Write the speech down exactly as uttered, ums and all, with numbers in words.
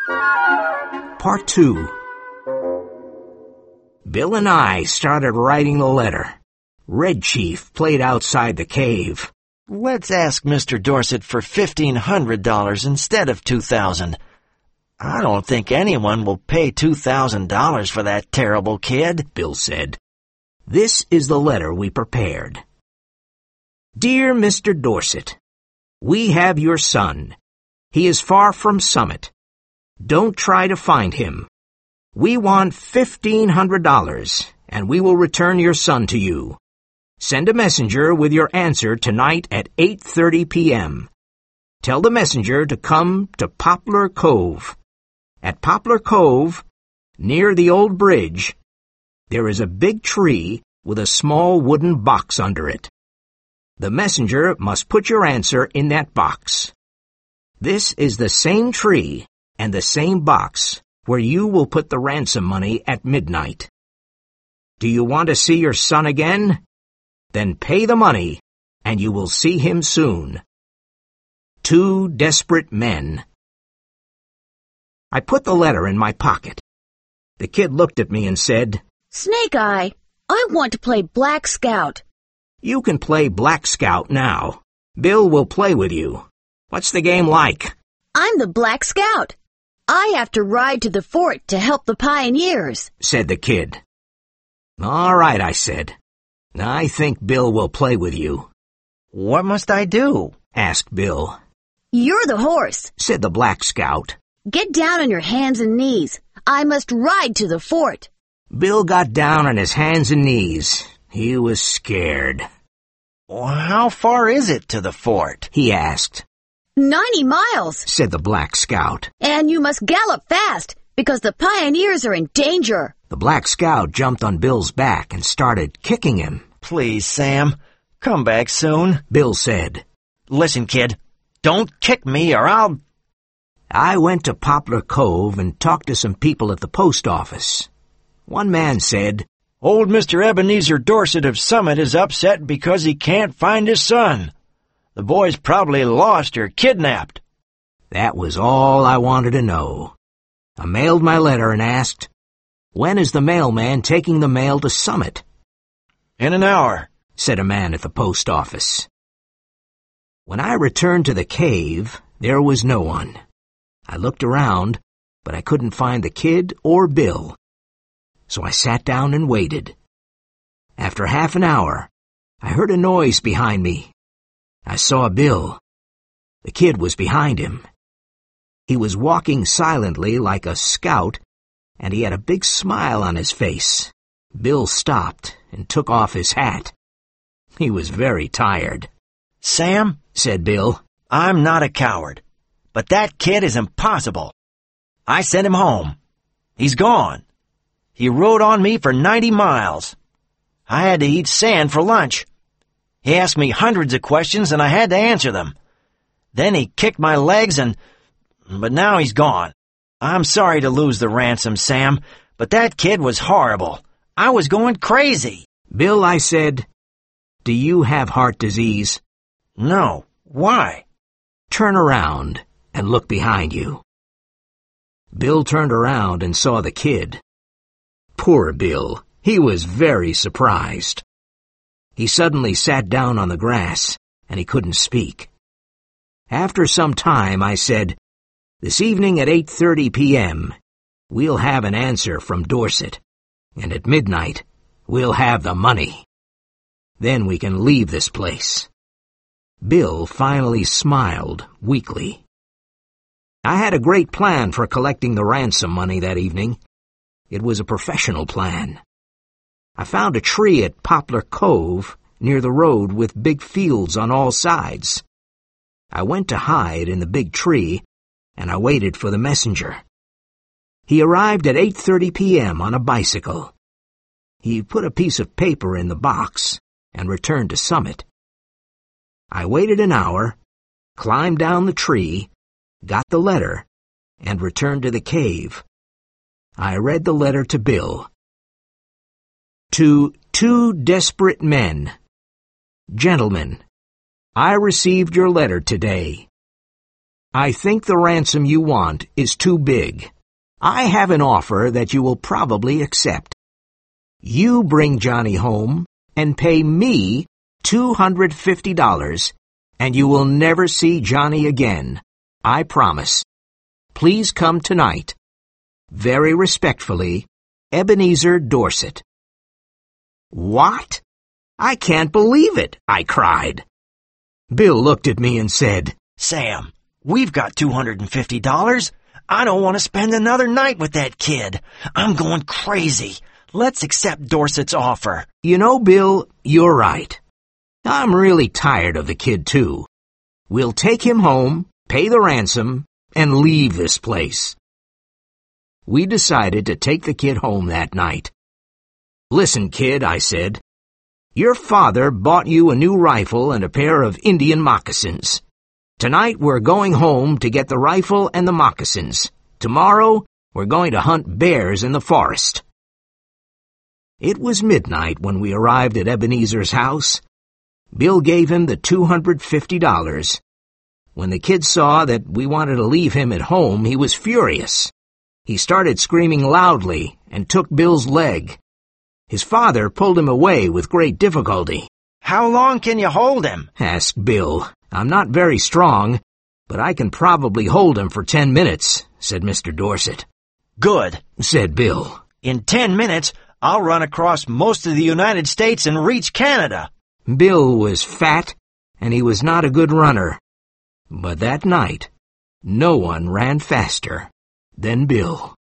Part two. Bill and I started writing the letter. Red Chief played outside the cave. Let's ask Mister Dorsett for fifteen hundred dollars instead of two thousand dollars. I don't think anyone will pay two thousand dollars for that terrible kid, Bill said. This is the letter we prepared. Dear Mister Dorsett, we have your son. He is far from Summit. Don't try to find him. We want fifteen hundred dollars, and we will return your son to you. Send a messenger with your answer tonight at eight thirty p m Tell the messenger to come to Poplar Cove. At Poplar Cove, near the old bridge, there is a big tree with a small wooden box under it. The messenger must put your answer in that box. This is the same tree and the same box where you will put the ransom money at midnight. Do you want to see your son again? Then pay the money, and you will see him soon. Two Desperate Men. I put the letter in my pocket. The kid looked at me and said, Snake Eye, I want to play Black Scout. You can play Black Scout now. Bill will play with you. What's the game like? I'm the Black Scout. I have to ride to the fort to help the pioneers, said the kid. All right, I said. I think Bill will play with you. What must I do? Asked Bill. You're the horse, said the Black Scout. Get down on your hands and knees. I must ride to the fort. Bill got down on his hands and knees. He was scared. Well, how far is it to the fort? He asked. Ninety miles, said the Black Scout. And you must gallop fast, because the pioneers are in danger. The Black Scout jumped on Bill's back and started kicking him. Please, Sam, come back soon, Bill said. Listen, kid, don't kick me or I'll... I went to Poplar Cove and talked to some people at the post office. One man said, Old Mister Ebenezer Dorsett of Summit is upset because he can't find his son. The boy's probably lost or kidnapped. That was all I wanted to know. I mailed my letter and asked, When is the mailman taking the mail to Summit? In an hour, said a man at the post office. When I returned to the cave, there was no one. I looked around, but I couldn't find the kid or Bill. So I sat down and waited. After half an hour, I heard a noise behind me. I saw Bill. The kid was behind him. He was walking silently like a scout, and he had a big smile on his face. Bill stopped and took off his hat. He was very tired. Sam, said Bill, I'm not a coward, but that kid is impossible. I sent him home. He's gone. He rode on me for ninety miles. I had to eat sand for lunch. He asked me hundreds of questions and I had to answer them. Then he kicked my legs and... But now he's gone. I'm sorry to lose the ransom, Sam, but that kid was horrible. I was going crazy. Bill, I said, do you have heart disease? No. Why? Turn around and look behind you. Bill turned around and saw the kid. Poor Bill. He was very surprised. He suddenly sat down on the grass, and he couldn't speak. After some time, I said, This evening at eight thirty p m, we'll have an answer from Dorsett, and at midnight, we'll have the money. Then we can leave this place. Bill finally smiled weakly. I had a great plan for collecting the ransom money that evening. It was a professional plan. I found a tree at Poplar Cove near the road with big fields on all sides. I went to hide in the big tree, and I waited for the messenger. He arrived at eight thirty p m on a bicycle. He put a piece of paper in the box and returned to Summit. I waited an hour, climbed down the tree, got the letter, and returned to the cave. I read the letter to Bill. To Two Desperate Men. Gentlemen, I received your letter today. I think the ransom you want is too big. I have an offer that you will probably accept. You bring Johnny home and pay me two hundred fifty dollars, and you will never see Johnny again. I promise. Please come tonight. Very respectfully, Ebenezer Dorset. What? I can't believe it, I cried. Bill looked at me and said, Sam, we've got two hundred fifty dollars. I don't want to spend another night with that kid. I'm going crazy. Let's accept Dorset's offer. You know, Bill, you're right. I'm really tired of the kid, too. We'll take him home, pay the ransom, and leave this place. We decided to take the kid home that night. Listen, kid, I said. Your father bought you a new rifle and a pair of Indian moccasins. Tonight we're going home to get the rifle and the moccasins. Tomorrow we're going to hunt bears in the forest. It was midnight when we arrived at Ebenezer's house. Bill gave him the two hundred fifty dollars. When the kid saw that we wanted to leave him at home, he was furious. He started screaming loudly and took Bill's leg. His father pulled him away with great difficulty. How long can you hold him? Asked Bill. I'm not very strong, but I can probably hold him for ten minutes, said Mister Dorset. Good, said Bill. In ten minutes, I'll run across most of the United States and reach Canada. Bill was fat, and he was not a good runner. But that night, no one ran faster than Bill.